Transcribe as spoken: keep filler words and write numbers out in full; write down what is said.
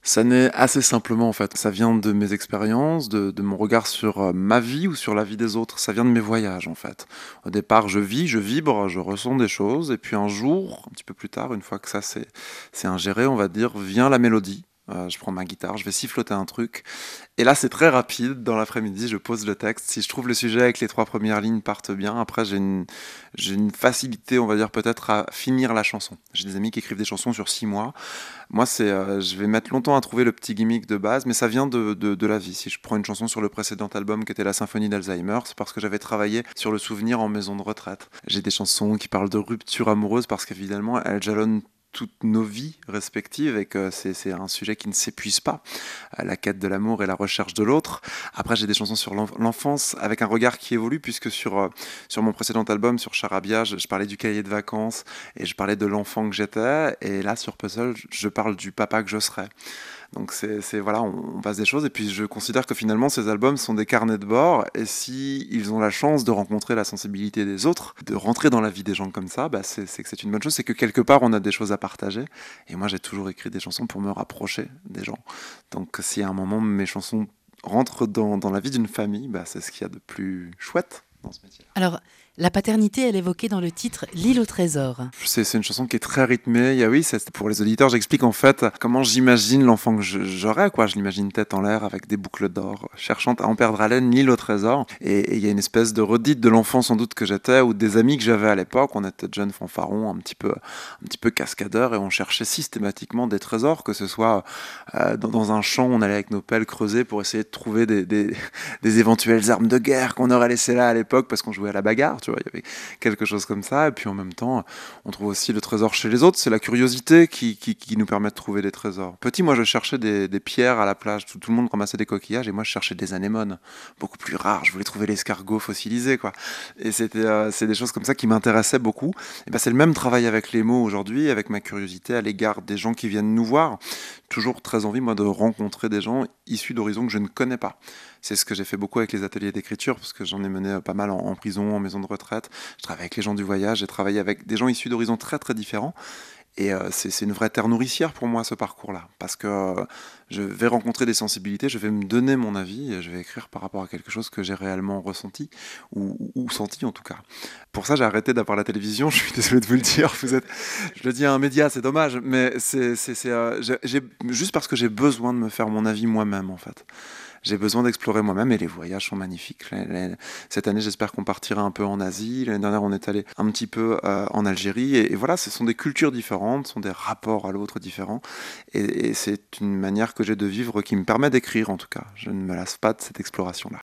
Ça naît assez simplement en fait. Ça vient de mes expériences, de, de mon regard sur euh, ma vie ou sur la vie des autres. Ça vient de mes voyages en fait. Au départ, je vis, je vibre, je ressens des choses. Et puis un jour, un petit peu plus tard, une fois que ça c'est c'est ingéré, on va dire, vient la mélodie. Euh, je prends ma guitare, je vais siffloter un truc. Et là, c'est très rapide. Dans l'après-midi, je pose le texte. Si je trouve le sujet avec les trois premières lignes partent bien, après, j'ai une, j'ai une facilité, on va dire, peut-être à finir la chanson. J'ai des amis qui écrivent des chansons sur six mois. Moi, c'est, euh, je vais mettre longtemps à trouver le petit gimmick de base, mais ça vient de, de, de la vie. Si je prends une chanson sur le précédent album qui était la symphonie d'Alzheimer, c'est parce que j'avais travaillé sur le souvenir en maison de retraite. J'ai des chansons qui parlent de rupture amoureuse parce qu'évidemment, elles jalonnent toutes nos vies respectives et que c'est, c'est un sujet qui ne s'épuise pas, euh, la quête de l'amour et la recherche de l'autre. Après, j'ai des chansons sur l'enf- l'enfance avec un regard qui évolue puisque sur, euh, sur mon précédent album, sur Charabia, je, je parlais du cahier de vacances et je parlais de l'enfant que j'étais. Et là, sur Puzzle, je parle du papa que je serai. Donc c'est, c'est voilà, on, on passe des choses et puis je considère que finalement ces albums sont des carnets de bord et si ils ont la chance de rencontrer la sensibilité des autres, de rentrer dans la vie des gens comme ça, bah c'est, c'est que c'est une bonne chose, c'est que quelque part on a des choses à partager et moi j'ai toujours écrit des chansons pour me rapprocher des gens. Donc si à un moment mes chansons rentrent dans, dans la vie d'une famille, bah c'est ce qu'il y a de plus chouette dans ce métier. Alors, la paternité, elle est évoquée dans le titre L'île au trésor. C'est, c'est une chanson qui est très rythmée. Il y a, oui, c'est pour les auditeurs, j'explique en fait comment j'imagine l'enfant que je- j'aurai, quoi. Je l'imagine tête en l'air avec des boucles d'or, cherchant à en perdre haleine, l'île au trésor. Et et il y a une espèce de redite de l'enfant sans doute que j'étais ou des amis que j'avais à l'époque. On était de jeunes fanfarons, un petit peu, un petit peu cascadeurs et on cherchait systématiquement des trésors, que ce soit euh, dans, dans un champ, on allait avec nos pelles creuser pour essayer de trouver des, des, des éventuelles armes de guerre qu'on aurait laissées là à l'époque parce qu'on jouait à la bagarre, tu vois. Il y avait quelque chose comme ça. Et puis en même temps, on trouve aussi le trésor chez les autres. C'est la curiosité qui, qui, qui nous permet de trouver des trésors. Petit, moi, je cherchais des, des pierres à la plage. Tout, tout le monde ramassait des coquillages et moi, je cherchais des anémones, beaucoup plus rares. Je voulais trouver l'escargot fossilisé, quoi. Et c'était, euh, c'est des choses comme ça qui m'intéressaient beaucoup. Et ben, c'est le même travail avec les mots aujourd'hui, avec ma curiosité à l'égard des gens qui viennent nous voir. Toujours très envie, moi, de rencontrer des gens issus d'horizons que je ne connais pas. C'est ce que j'ai fait beaucoup avec les ateliers d'écriture, parce que j'en ai mené pas mal en, en prison, en maison de retraite. Je travaille avec les gens du voyage, j'ai travaillé avec des gens issus d'horizons très très différents. Et euh, c'est, c'est une vraie terre nourricière pour moi ce parcours-là, parce que euh, je vais rencontrer des sensibilités, je vais me donner mon avis, et je vais écrire par rapport à quelque chose que j'ai réellement ressenti, ou, ou senti en tout cas. Pour ça j'ai arrêté d'avoir la télévision, je suis désolé de vous le dire, vous êtes, je le dis à un média, c'est dommage, mais c'est, c'est, c'est, euh, j'ai, j'ai- juste parce que j'ai besoin de me faire mon avis moi-même en fait. J'ai besoin d'explorer moi-même et les voyages sont magnifiques. Les- les- Cette année, j'espère qu'on partira un peu en Asie. L'année dernière, on est allé un petit peu euh, en Algérie. Et, et voilà, ce sont des cultures différentes, ce sont des rapports à l'autre différents. Et, et c'est une manière que j'ai de vivre qui me permet d'écrire, en tout cas. Je ne me lasse pas de cette exploration-là.